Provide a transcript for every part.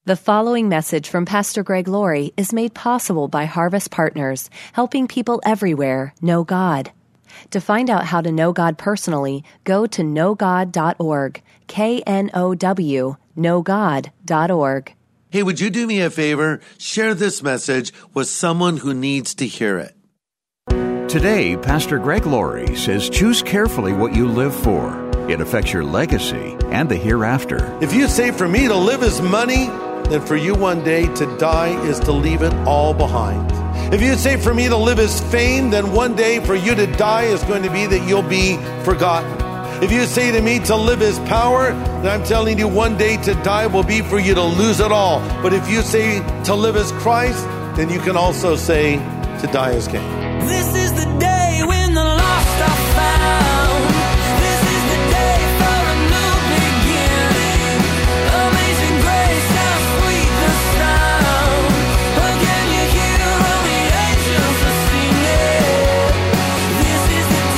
The following message from Pastor Greg Laurie is made possible by Harvest Partners, helping people everywhere know God. To find out how to know God personally, go to knowgod.org, K-N-O-W, knowgod.org. Hey, would you do me a favor? Share this message with someone who needs to hear it. Today, Pastor Greg Laurie says choose carefully what you live for. It affects your legacy and the hereafter. If you say, for me to live is money, then for you one day to die is to leave it all behind. If you say, for me to live is fame, then one day for you to die is going to be that you'll be forgotten. If you say to me to live is power, then I'm telling you one day to die will be for you to lose it all. But if you say to live as Christ, then you can also say to die as gain. This is the day when the lost are found. This is the day for a new beginning. Amazing grace, how sweet the sound. Again you hear all the angels are singing. This is the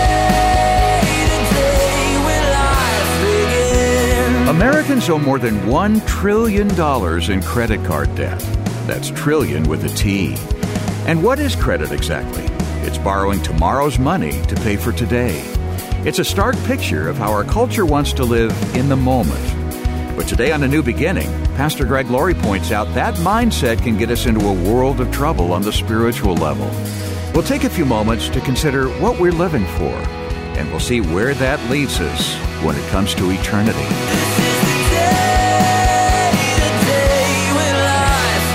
day when life begins. Americans owe more than $1 trillion in credit card debt. That's trillion with a T. And what is credit exactly? It's borrowing tomorrow's money to pay for today. It's a stark picture of how our culture wants to live in the moment. But today on A New Beginning, Pastor Greg Laurie points out that mindset can get us into a world of trouble on the spiritual level. We'll take a few moments to consider what we're living for, and we'll see where that leads us when it comes to eternity. This is the day when life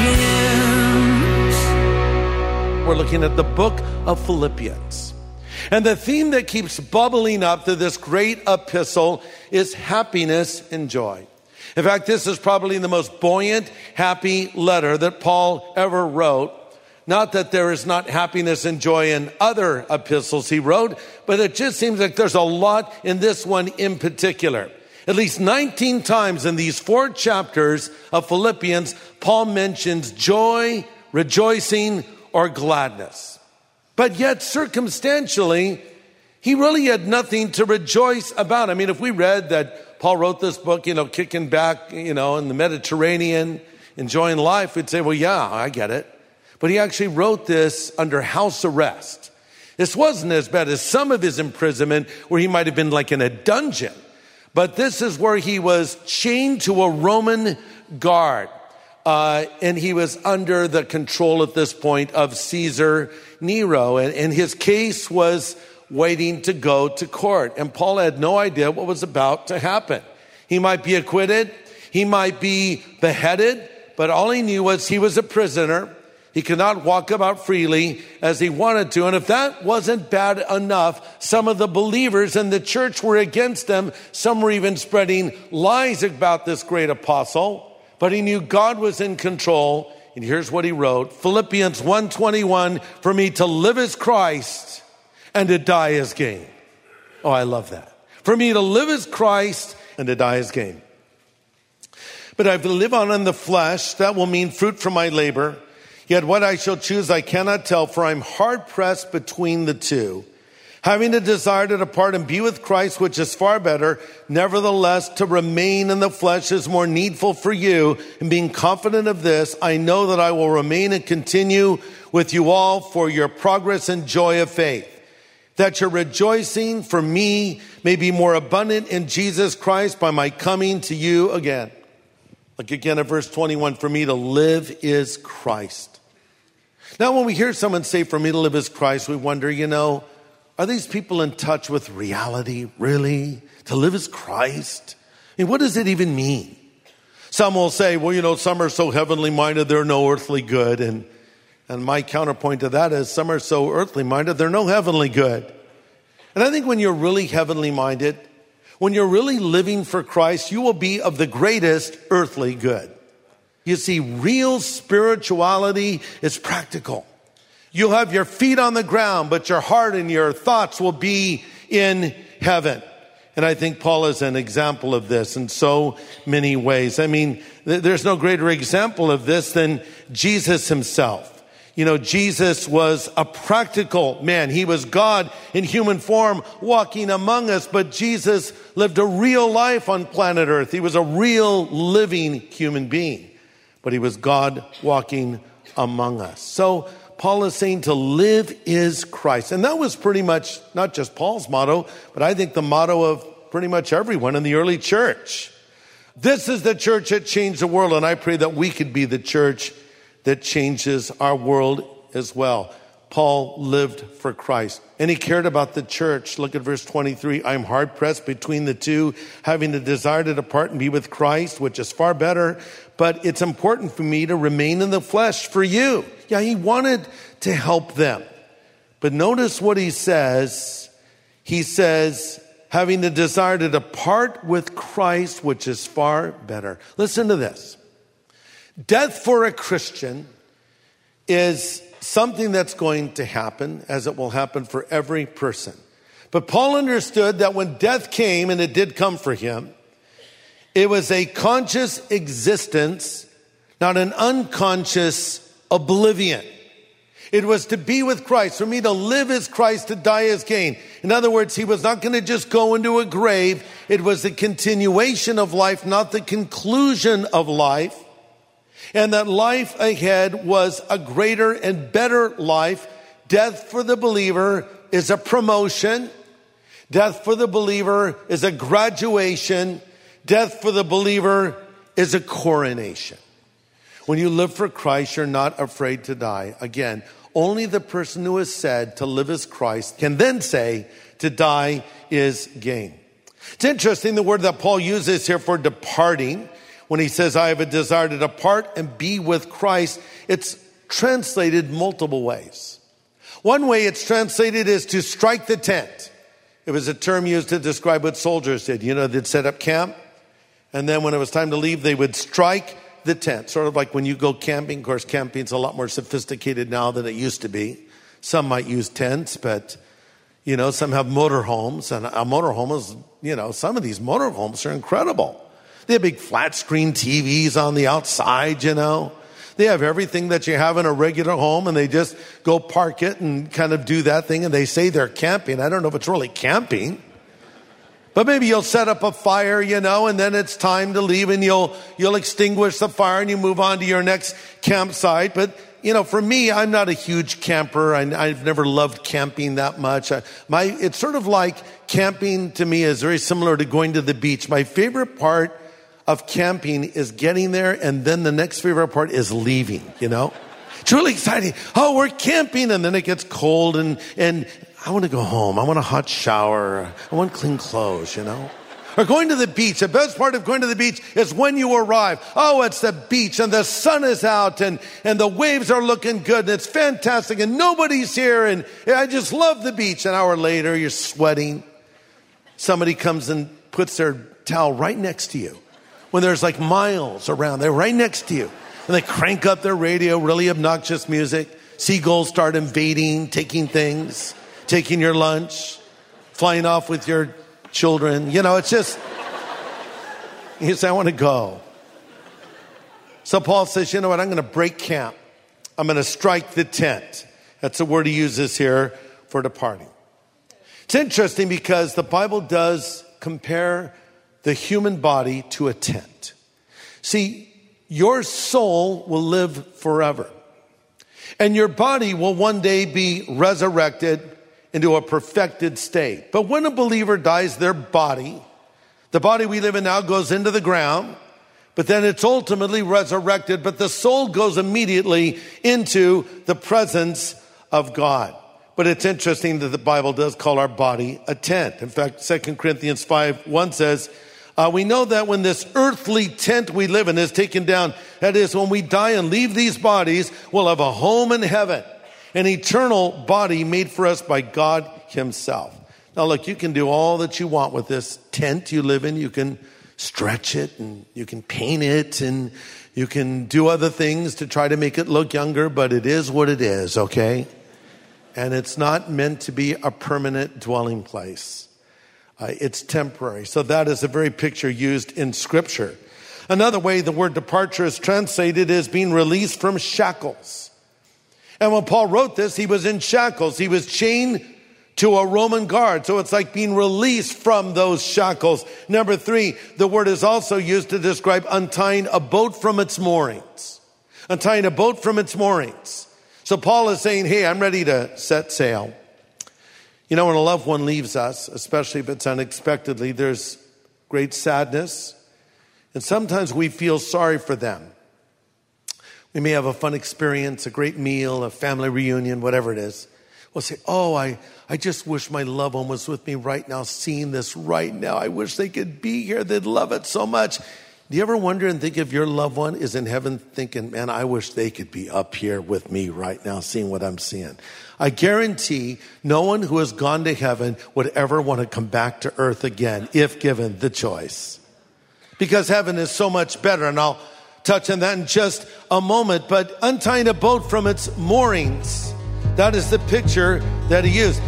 begins. We're looking at the book of Philippians. And the theme that keeps bubbling up to this great epistle is happiness and joy. In fact, this is probably the most buoyant, happy letter that Paul ever wrote. Not that there is not happiness and joy in other epistles he wrote, but it just seems like there's a lot in this one in particular. At least 19 times in these 4 chapters of Philippians, Paul mentions joy, rejoicing, or gladness. But yet, circumstantially, he really had nothing to rejoice about. I mean, if we read that Paul wrote this book, kicking back, in the Mediterranean, enjoying life, we'd say, well, yeah, I get it. But he actually wrote this under house arrest. This wasn't as bad as some of his imprisonment, where he might have been like in a dungeon. But this is where he was chained to a Roman guard. And he was under the control at this point of Caesar Nero. And his case was waiting to go to court. And Paul had no idea what was about to happen. He might be acquitted. He might be beheaded. But all he knew was he was a prisoner. He could not walk about freely as he wanted to. And if that wasn't bad enough, some of the believers in the church were against him. Some were even spreading lies about this great apostle. But he knew God was in control. And here's what he wrote. Philippians 1:21, for me to live as Christ and to die as gain. Oh, I love that. For me to live as Christ and to die as gain. But if I live on in the flesh, that will mean fruit from my labor. Yet what I shall choose I cannot tell, for I'm hard pressed between the two. Having a desire to depart and be with Christ, which is far better, nevertheless, to remain in the flesh is more needful for you. And being confident of this, I know that I will remain and continue with you all for your progress and joy of faith, that your rejoicing for me may be more abundant in Jesus Christ by my coming to you again. Look again at verse 21, for me to live is Christ. Now, when we hear someone say, for me to live is Christ, we wonder, are these people in touch with reality, really? To live as Christ? I mean, what does it even mean? Some will say, well, some are so heavenly minded, they're no earthly good. And my counterpoint to that is some are so earthly minded, they're no heavenly good. And I think when you're really heavenly minded, when you're really living for Christ, you will be of the greatest earthly good. You see, real spirituality is practical. You'll have your feet on the ground, but your heart and your thoughts will be in heaven. And I think Paul is an example of this in so many ways. I mean, there's no greater example of this than Jesus himself. You know, Jesus was a practical man. He was God in human form walking among us, but Jesus lived a real life on planet Earth. He was a real living human being, but he was God walking among us. So Paul is saying to live is Christ. And that was pretty much not just Paul's motto, but I think the motto of pretty much everyone in the early church. This is the church that changed the world, and I pray that we could be the church that changes our world as well. Paul lived for Christ, and he cared about the church. Look at verse 23. I'm hard pressed between the two, having the desire to depart and be with Christ, which is far better. But it's important for me to remain in the flesh for you. Yeah, he wanted to help them. But notice what he says. He says, having the desire to depart with Christ, which is far better. Listen to this. Death for a Christian is something that's going to happen, as it will happen for every person. But Paul understood that when death came, and it did come for him, it was a conscious existence, not an unconscious oblivion. It was to be with Christ. For me, to live is Christ, to die is gain. In other words, he was not going to just go into a grave. It was the continuation of life, not the conclusion of life. And that life ahead was a greater and better life. Death for the believer is a promotion. Death for the believer is a graduation. Death for the believer is a coronation. When you live for Christ, you're not afraid to die. Again, only the person who has said to live as Christ can then say to die is gain. It's interesting, the word that Paul uses here for departing, when he says, I have a desire to depart and be with Christ, it's translated multiple ways. One way it's translated is to strike the tent. It was a term used to describe what soldiers did. You know, they'd set up camp, and then when it was time to leave, they would strike the tent. Sort of like when you go camping. Of course, camping's a lot more sophisticated now than it used to be. Some might use tents, but, you know, some have motorhomes. And a motorhome is, you know, some of these motorhomes are incredible. They have big flat screen TVs on the outside, you know. They have everything that you have in a regular home, and they just go park it and kind of do that thing, and they say they're camping. I don't know if it's really camping. But maybe you'll set up a fire, you know, and then it's time to leave, and you'll extinguish the fire and you move on to your next campsite. But, you know, for me, I'm not a huge camper. I've never loved camping that much. It's sort of like camping to me is very similar to going to the beach. My favorite part of camping is getting there, and then the next favorite part is leaving, you know. It's really exciting. Oh, we're camping, and then it gets cold, and I want to go home. I want a hot shower. I want clean clothes, you know. Or going to the beach. The best part of going to the beach is when you arrive. Oh, it's the beach, and the sun is out, and the waves are looking good, and it's fantastic, and nobody's here, and I just love the beach. An hour later, you're sweating. Somebody comes and puts their towel right next to you. When there's like miles around, they're right next to you. And they crank up their radio, really obnoxious music. Seagulls start invading, taking things, taking your lunch, flying off with your children. You know, it's just, you say, I want to go. So Paul says, you know what, I'm going to break camp. I'm going to strike the tent. That's the word he uses here for departing. It's interesting because the Bible does compare the human body to a tent. See, your soul will live forever. And your body will one day be resurrected into a perfected state. But when a believer dies, their body, the body we live in now, goes into the ground, but then it's ultimately resurrected, but the soul goes immediately into the presence of God. But it's interesting that the Bible does call our body a tent. In fact, 2 Corinthians 5:1 says, we know that when this earthly tent we live in is taken down, that is, when we die and leave these bodies, we'll have a home in heaven, an eternal body made for us by God himself. Now look, you can do all that you want with this tent you live in. You can stretch it, and you can paint it, and you can do other things to try to make it look younger, but it is what it is, okay? And it's not meant to be a permanent dwelling place. It's temporary. So that is a very picture used in Scripture. Another way the word departure is translated is being released from shackles. And when Paul wrote this, he was in shackles. He was chained to a Roman guard. So it's like being released from those shackles. Number 3, the word is also used to describe untying a boat from its moorings. Untying a boat from its moorings. So Paul is saying, hey, I'm ready to set sail. You know, when a loved one leaves us, especially if it's unexpectedly, there's great sadness. And sometimes we feel sorry for them. We may have a fun experience, a great meal, a family reunion, whatever it is. We'll say, oh, I just wish my loved one was with me right now, seeing this right now. I wish they could be here. They'd love it so much. Do you ever wonder and think if your loved one is in heaven thinking, man, I wish they could be up here with me right now, seeing what I'm seeing? I guarantee no one who has gone to heaven would ever want to come back to earth again if given the choice. Because heaven is so much better, and I'll touch on that in just a moment. But untying a boat from its moorings, that is the picture that he used.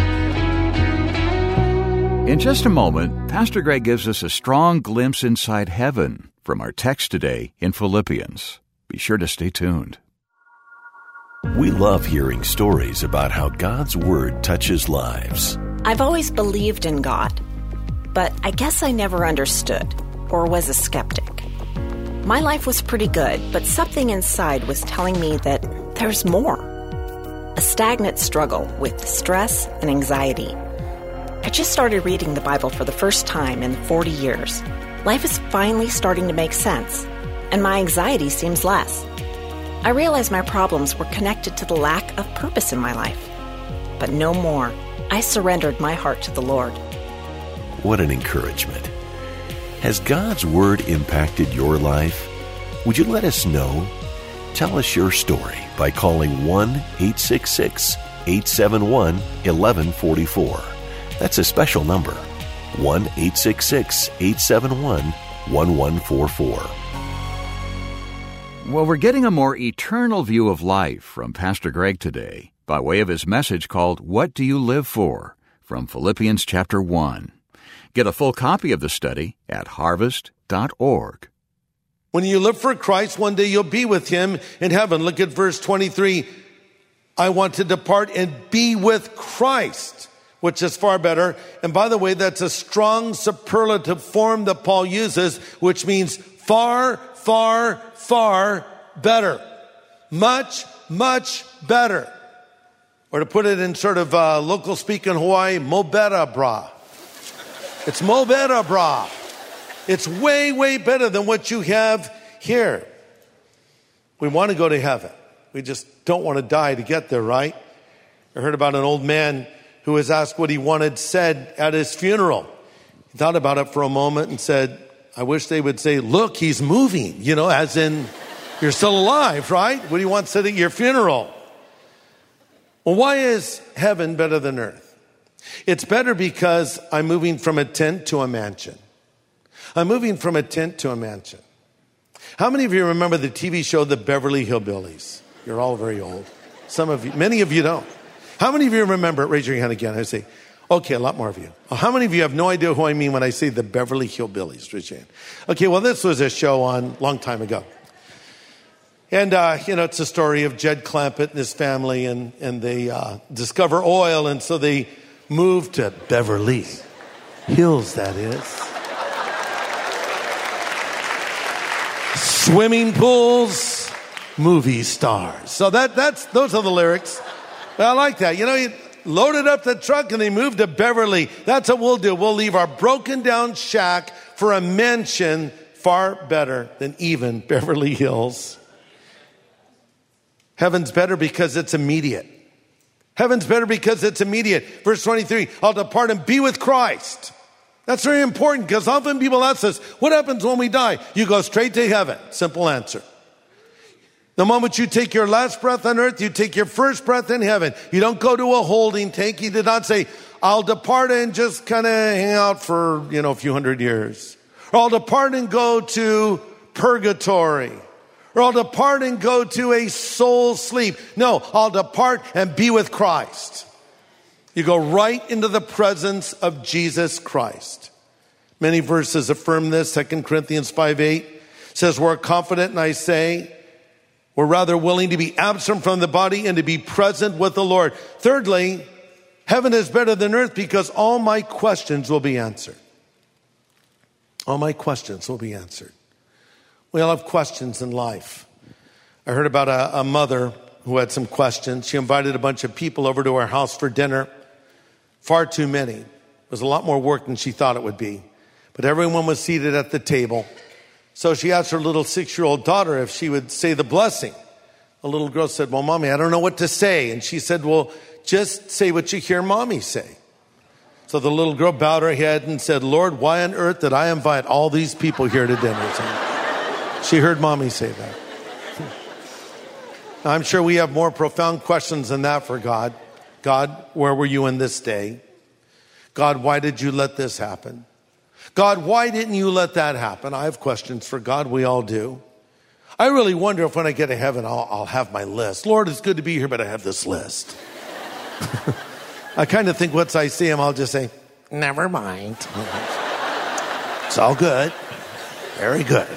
In just a moment, Pastor Greg gives us a strong glimpse inside heaven from our text today in Philippians. Be sure to stay tuned. We love hearing stories about how God's Word touches lives. I've always believed in God, but I guess I never understood or was a skeptic. My life was pretty good, but something inside was telling me that there's more. A stagnant struggle with stress and anxiety. I just started reading the Bible for the first time in 40 years. Life is finally starting to make sense, and my anxiety seems less. I realized my problems were connected to the lack of purpose in my life. But no more. I surrendered my heart to the Lord. What an encouragement. Has God's Word impacted your life? Would you let us know? Tell us your story by calling 1-866-871-1144. That's a special number, 1-866-871-1144. Well, we're getting a more eternal view of life from Pastor Greg today by way of his message called What Do You Live For? From Philippians chapter 1. Get a full copy of the study at harvest.org. When you live for Christ, one day you'll be with him in heaven. Look at verse 23. I want to depart and be with Christ, which is far better. And by the way, that's a strong superlative form that Paul uses, which means far, far, far better. Much, much better. Or to put it in sort of local speak in Hawaii, mo better, brah. It's mo better, brah. It's way, way better than what you have here. We want to go to heaven. We just don't want to die to get there, right? I heard about an old man who was asked what he wanted said at his funeral. He thought about it for a moment and said, I wish they would say, look, he's moving, as in you're still alive, right? What do you want said at your funeral? Well, why is heaven better than earth? It's better because I'm moving from a tent to a mansion. I'm moving from a tent to a mansion. How many of you remember the TV show, The Beverly Hillbillies? You're all very old. Some of you, many of you don't. How many of you remember it? Raise your hand again. I say, okay, a lot more of you. How many of you have no idea who I mean when I say The Beverly Hillbillies? Raise your hand. Okay, well, this was a show on a long time ago. And, it's a story of Jed Clampett and his family, and they discover oil, and so they move to Beverly Hills, that is. Swimming pools, movie stars. So those are the lyrics. But I like that. You loaded up the truck and they moved to Beverly. That's what we'll do. We'll leave our broken down shack for a mansion far better than even Beverly Hills. Heaven's better because it's immediate. Heaven's better because it's immediate. Verse 23, I'll depart and be with Christ. That's very important because often people ask us, what happens when we die? You go straight to heaven. Simple answer. The moment you take your last breath on earth, you take your first breath in heaven. You don't go to a holding tank. He did not say, I'll depart and just kind of hang out for, a few hundred years. Or I'll depart and go to purgatory. Or I'll depart and go to a soul sleep. No, I'll depart and be with Christ. You go right into the presence of Jesus Christ. Many verses affirm this. 2 Corinthians 5:8 says, we're confident, and I say, We're rather willing to be absent from the body and to be present with the Lord. Thirdly, heaven is better than earth because all my questions will be answered. All my questions will be answered. We all have questions in life. I heard about a mother who had some questions. She invited a bunch of people over to her house for dinner. Far too many. It was a lot more work than she thought it would be. But everyone was seated at the table. So she asked her little 6-year-old daughter if she would say the blessing. The little girl said, well, Mommy, I don't know what to say. And she said, well, just say what you hear Mommy say. So the little girl bowed her head and said, Lord, why on earth did I invite all these people here to dinner? She heard Mommy say that. Now, I'm sure we have more profound questions than that for God. God, where were you in this day? God, why did you let this happen? God, why didn't you let that happen? I have questions for God. We all do. I really wonder if when I get to heaven, I'll have my list. Lord, it's good to be here, but I have this list. I kind of think once I see him, I'll just say, never mind. It's all good. Very good.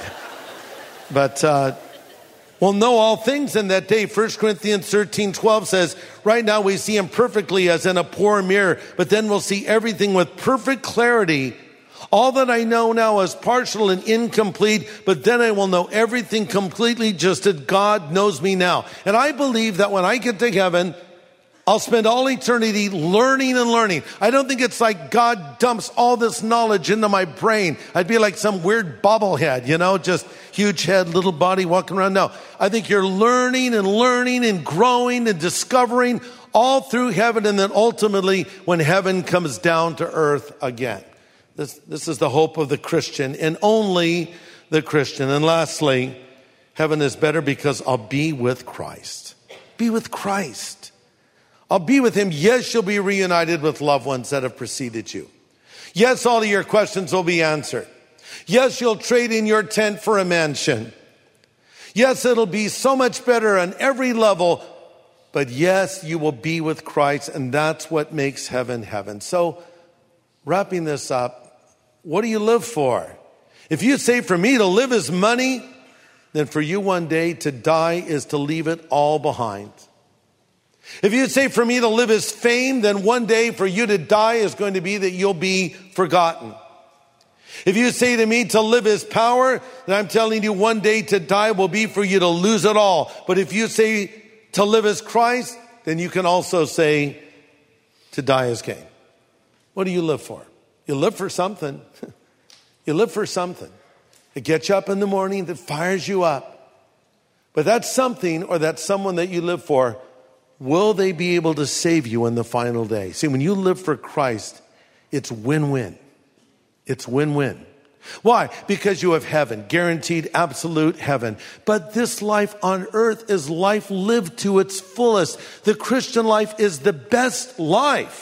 But we'll know all things in that day. 1 Corinthians 13:12 says, right now we see him perfectly as in a poor mirror, but then we'll see everything with perfect clarity. All that I know now is partial and incomplete, but then I will know everything completely just as God knows me now. And I believe that when I get to heaven, I'll spend all eternity learning and learning. I don't think it's like God dumps all this knowledge into my brain. I'd be like some weird bobblehead, just huge head, little body walking around. No, I think you're learning and growing and discovering all through heaven, and then ultimately when heaven comes down to earth again. This is the hope of the Christian and only the Christian. And lastly, heaven is better because I'll be with Christ. Be with Christ. I'll be with him. Yes, you'll be reunited with loved ones that have preceded you. Yes, all of your questions will be answered. Yes, you'll trade in your tent for a mansion. Yes, it'll be so much better on every level. But yes, you will be with Christ, and that's what makes heaven heaven. So, wrapping this up, what do you live for? If you say for me to live is money, then for you one day to die is to leave it all behind. If you say for me to live is fame, then one day for you to die is going to be that you'll be forgotten. If you say to me to live is power, then I'm telling you one day to die will be for you to lose it all. But if you say to live as Christ, then you can also say to die as gain. What do you live for? You live for something. You live for something. It gets you up in the morning, that fires you up. But that something or that someone that you live for, will they be able to save you in the final day? See, when you live for Christ, it's win-win. It's win-win. Why? Because you have heaven, guaranteed absolute heaven. But this life on earth is life lived to its fullest. The Christian life is the best life.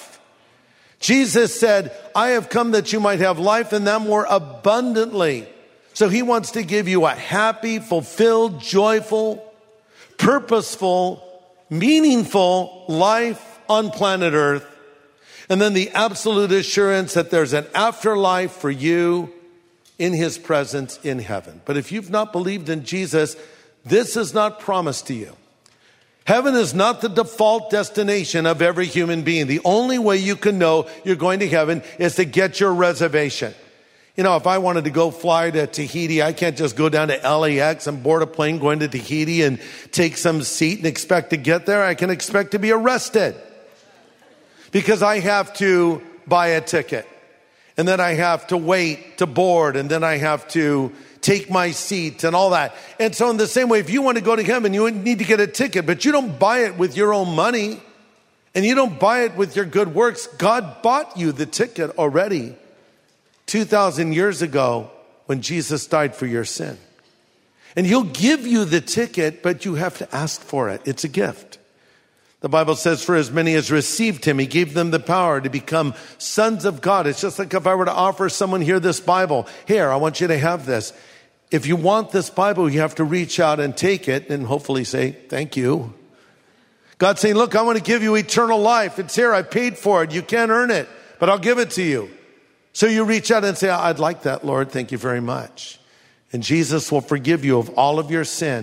Jesus said, I have come that you might have life and that more abundantly. So he wants to give you a happy, fulfilled, joyful, purposeful, meaningful life on planet Earth. And then the absolute assurance that there's an afterlife for you in his presence in heaven. But if you've not believed in Jesus, this is not promised to you. Heaven is not the default destination of every human being. The only way you can know you're going to heaven is to get your reservation. If I wanted to go fly to Tahiti, I can't just go down to LAX and board a plane going to Tahiti and take some seat and expect to get there. I can expect to be arrested because I have to buy a ticket. And then I have to wait to board, and then I have to take my seat and all that. And so in the same way, if you want to go to heaven, you need to get a ticket, but you don't buy it with your own money, and you don't buy it with your good works. God bought you the ticket already 2,000 years ago when Jesus died for your sin. And he'll give you the ticket, but you have to ask for it. It's a gift. The Bible says, for as many as received him, he gave them the power to become sons of God. It's just like if I were to offer someone here this Bible. Here, I want you to have this. If you want this Bible, you have to reach out and take it and hopefully say, thank you. God's saying, look, I want to give you eternal life. It's here. I paid for it. You can't earn it, but I'll give it to you. So you reach out and say, I'd like that, Lord. Thank you very much. And Jesus will forgive you of all of your sin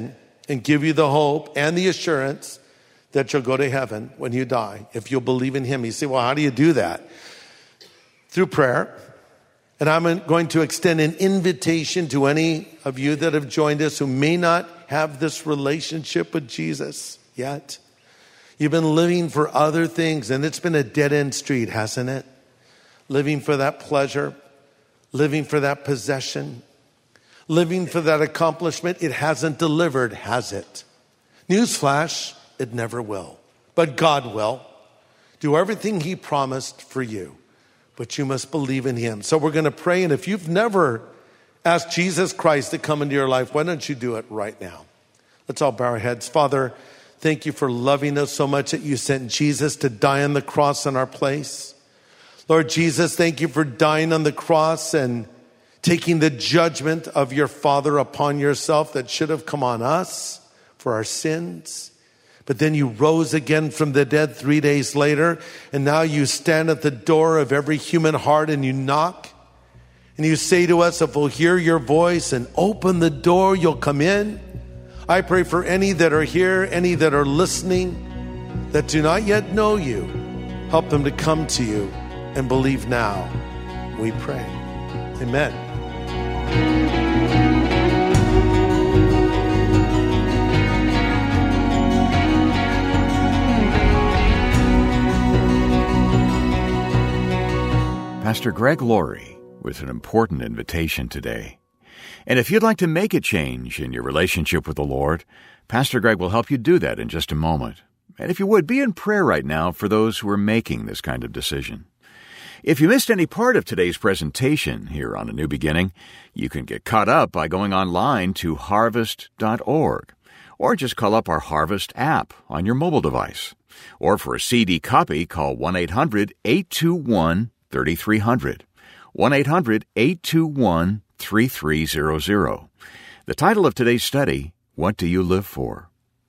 and give you the hope and the assurance that you'll go to heaven when you die, if you'll believe in him. You say, well, how do you do that? Through prayer. And I'm going to extend an invitation to any of you that have joined us who may not have this relationship with Jesus yet. You've been living for other things, and it's been a dead-end street, hasn't it? Living for that pleasure, living for that possession, living for that accomplishment. It hasn't delivered, has it? Newsflash, it never will. But God will do everything he promised for you. But you must believe in him. So we're going to pray. And if you've never asked Jesus Christ to come into your life, why don't you do it right now? Let's all bow our heads. Father, thank you for loving us so much that you sent Jesus to die on the cross in our place. Lord Jesus, thank you for dying on the cross and taking the judgment of your Father upon yourself that should have come on us for our sins. But then you rose again from the dead 3 days later, and now you stand at the door of every human heart and you knock. And you say to us, if we'll hear your voice and open the door, you'll come in. I pray for any that are here, any that are listening, that do not yet know you. Help them to come to you and believe now. We pray. Amen. Pastor Greg Laurie with an important invitation today. And if you'd like to make a change in your relationship with the Lord, Pastor Greg will help you do that in just a moment. And if you would, be in prayer right now for those who are making this kind of decision. If you missed any part of today's presentation here on A New Beginning, you can get caught up by going online to harvest.org, or just call up our Harvest app on your mobile device. Or for a CD copy, call 1-800-821-3300, 1-800-821-3300. The title of today's study, What Do You Live For?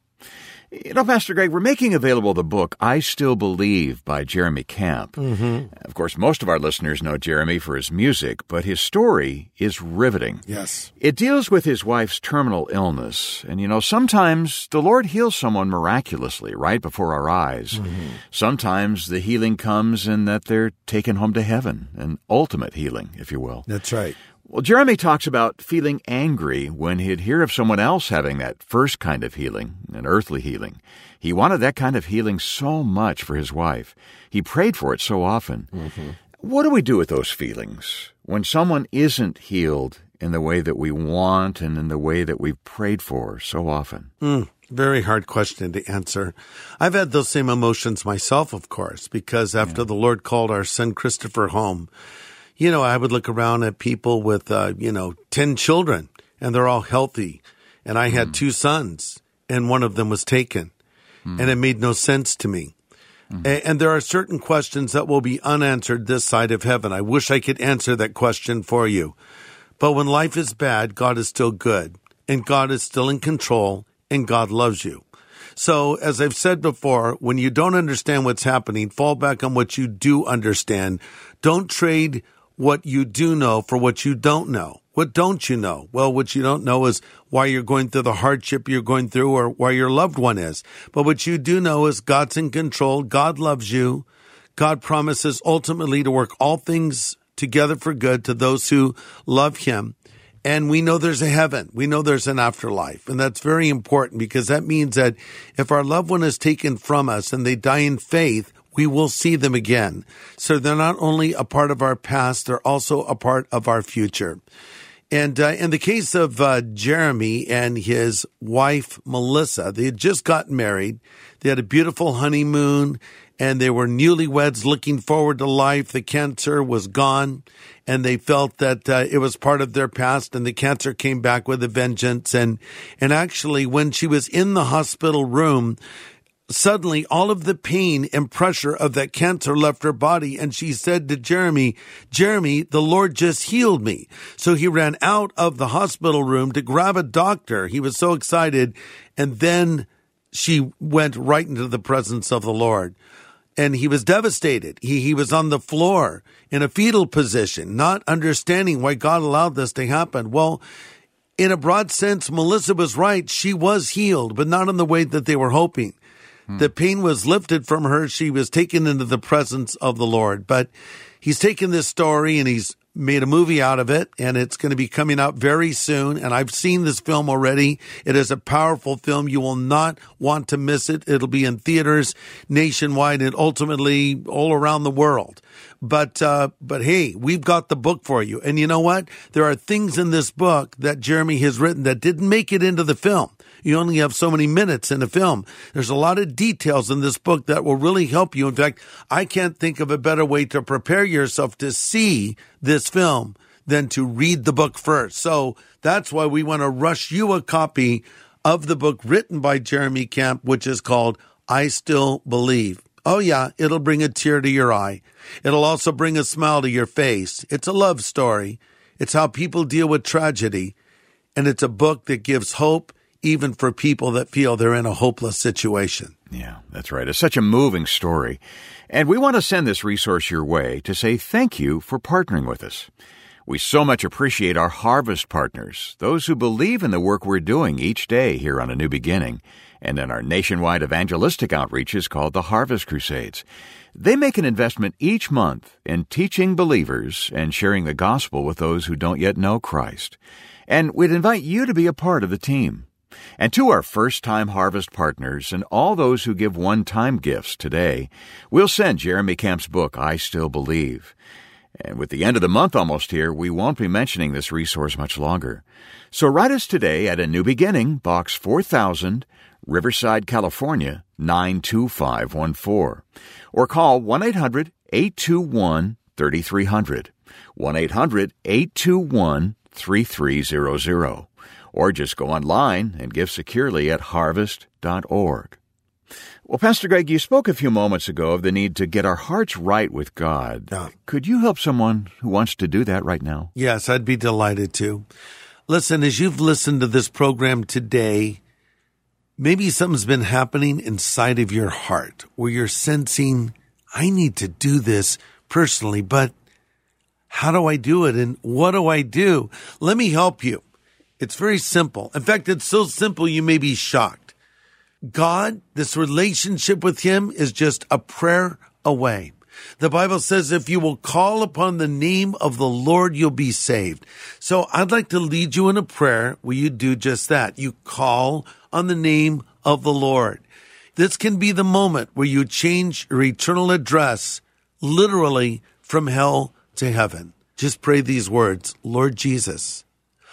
You know, Pastor Greg, we're making available the book, I Still Believe by Jeremy Camp. Of course, most of our listeners know Jeremy for his music, but his story is riveting. Yes. It deals with his wife's terminal illness. And, you know, sometimes the Lord heals someone miraculously right before our eyes. Sometimes the healing comes in that they're taken home to heaven, an ultimate healing, if you will. That's right. Well, Jeremy talks about feeling angry when he'd hear of someone else having that first kind of healing, an earthly healing. He wanted that kind of healing so much for his wife. He prayed for it so often. What do we do with those feelings when someone isn't healed in the way that we want and in the way that we've prayed for so often? Very hard question to answer. I've had those same emotions myself, of course, because after the Lord called our son Christopher home, you know, I would look around at people with, 10 children, and they're all healthy. And I had 2 sons, and one of them was taken. And it made no sense to me. And there are certain questions that will be unanswered this side of heaven. I wish I could answer that question for you. But when life is bad, God is still good, and God is still in control, and God loves you. So, as I've said before, when you don't understand what's happening, fall back on what you do understand. Don't trade what you do know for what you don't know. What don't you know? Well, what you don't know is why you're going through the hardship you're going through or why your loved one is. But what you do know is God's in control. God loves you. God promises ultimately to work all things together for good to those who love him. And we know there's a heaven. We know there's an afterlife. And that's very important because that means that if our loved one is taken from us and they die in faith, we will see them again. So they're not only a part of our past, they're also a part of our future. And in the case of Jeremy and his wife, Melissa, they had just gotten married. They had a beautiful honeymoon, and they were newlyweds looking forward to life. The cancer was gone, and they felt that it was part of their past, and the cancer came back with a vengeance. And actually, when she was in the hospital room, suddenly, all of the pain and pressure of that cancer left her body, and she said to Jeremy, the Lord just healed me. So he ran out of the hospital room to grab a doctor. He was so excited, and then she went right into the presence of the Lord. And he was devastated. He was on the floor in a fetal position, not understanding why God allowed this to happen. Well, In a broad sense, Melissa was right. She was healed, but not in the way that they were hoping. The pain was lifted from her. She was taken into the presence of the Lord. But he's taken this story and he's made a movie out of it, and it's going to be coming out very soon. And I've seen this film already. It is a powerful film. You will not want to miss it. It'll be in theaters nationwide and ultimately all around the world. But hey, we've got the book for you. And you know what? There are things in this book that Jeremy has written that didn't make it into the film. You only have so many minutes in a film. There's a lot of details in this book that will really help you. In fact, I can't think of a better way to prepare yourself to see this film than to read the book first. So that's why we want to rush you a copy of the book written by Jeremy Camp, which is called I Still Believe. Oh yeah, it'll bring a tear to your eye. It'll also bring a smile to your face. It's a love story. It's how people deal with tragedy. And it's a book that gives hope even for people that feel they're in a hopeless situation. Yeah, that's right. It's such a moving story. And we want to send this resource your way to say thank you for partnering with us. We so much appreciate our Harvest partners, those who believe in the work we're doing each day here on A New Beginning, and in our nationwide evangelistic outreaches called the Harvest Crusades. They make an investment each month in teaching believers and sharing the gospel with those who don't yet know Christ. And we'd invite you to be a part of the team. And to our first-time Harvest partners and all those who give one-time gifts today, we'll send Jeremy Camp's book, I Still Believe. And with the end of the month almost here, we won't be mentioning this resource much longer. So write us today at A New Beginning, Box 4000, Riverside, California, 92514. Or call 1-800-821-3300, 1-800-821-3300. Or just go online and give securely at harvest.org. Well, Pastor Greg, you spoke a few moments ago of the need to get our hearts right with God. Yeah. Could you help someone who wants to do that right now? Yes, I'd be delighted to. Listen, as you've listened to this program today, maybe something's been happening inside of your heart where you're sensing, I need to do this personally, but how do I do it? And what do I do? Let me help you. It's very simple. In fact, it's so simple you may be shocked. God, this relationship with Him is just a prayer away. The Bible says if you will call upon the name of the Lord, you'll be saved. So I'd like to lead you in a prayer where you do just that. You call on the name of the Lord. This can be the moment where you change your eternal address literally from hell to heaven. Just pray these words. Lord Jesus,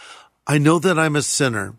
I know that I'm a sinner,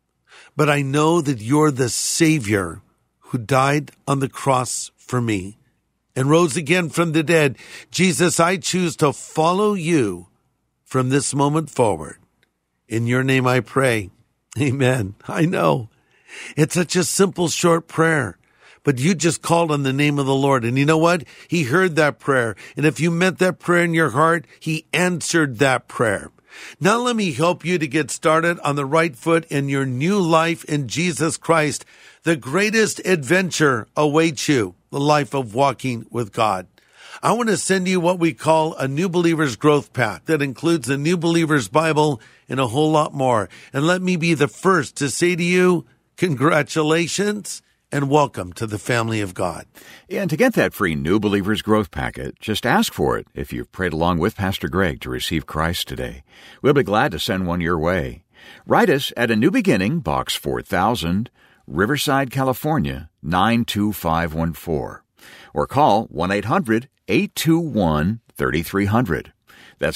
but I know that you're the Savior who died on the cross for me and rose again from the dead. Jesus, I choose to follow you from this moment forward. In your name I pray. Amen. I know. It's such a simple, short prayer. But you just called on the name of the Lord. And you know what? He heard that prayer. And if you meant that prayer in your heart, He answered that prayer. Now let me help you to get started on the right foot in your new life in Jesus Christ. The greatest adventure awaits you, the life of walking with God. I want to send you what we call a New Believer's Growth Pack that includes the New Believer's Bible and a whole lot more. And let me be the first to say to you, congratulations and welcome to the family of God. And to get that free New Believer's Growth Packet, just ask for it if you've prayed along with Pastor Greg to receive Christ today. We'll be glad to send one your way. Write us at A New Beginning, Box 4000, Riverside, California, 92514. Or call 1-800-821-3300. That's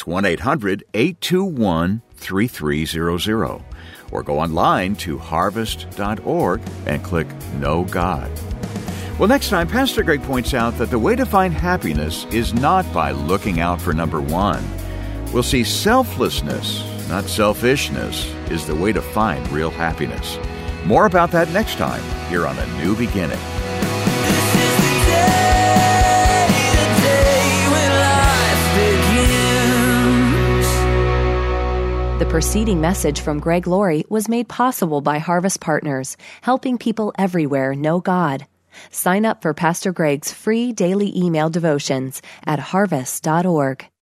1-800-821-3300. Or go online to harvest.org and click Know God. Well, next time, Pastor Greg points out that the way to find happiness is not by looking out for number one. We'll see selflessness, not selfishness, is the way to find real happiness. More about that next time here on A New Beginning. The preceding message from Greg Laurie was made possible by Harvest Partners, helping people everywhere know God. Sign up for Pastor Greg's free daily email devotions at harvest.org.